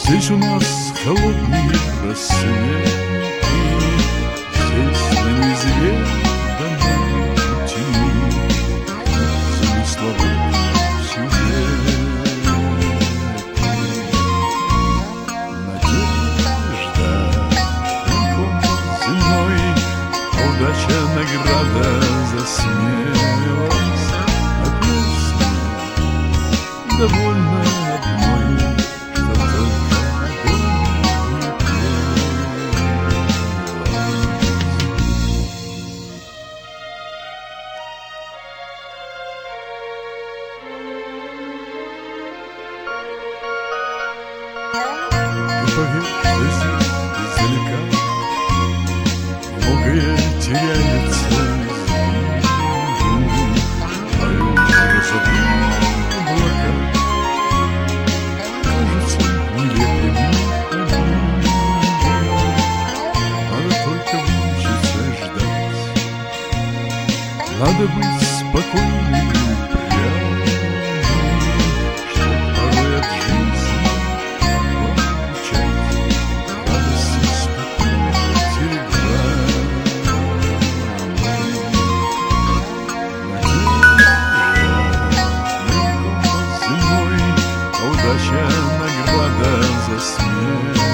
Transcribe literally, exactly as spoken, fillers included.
Здесь у нас холодные рассветы, здесь на неизведанном пути замысловые сюжеты. Надежда, конкурс земной, удача, награда за смелость, а песня довольна одной. Поверь, что здесь издалека многое теряется из виду, тают розовые облака, кажется нелепыми обидами. Надо только выучиться ждать, надо быть спокойным и упрямым, чтоб порой от жизни награда за смерть.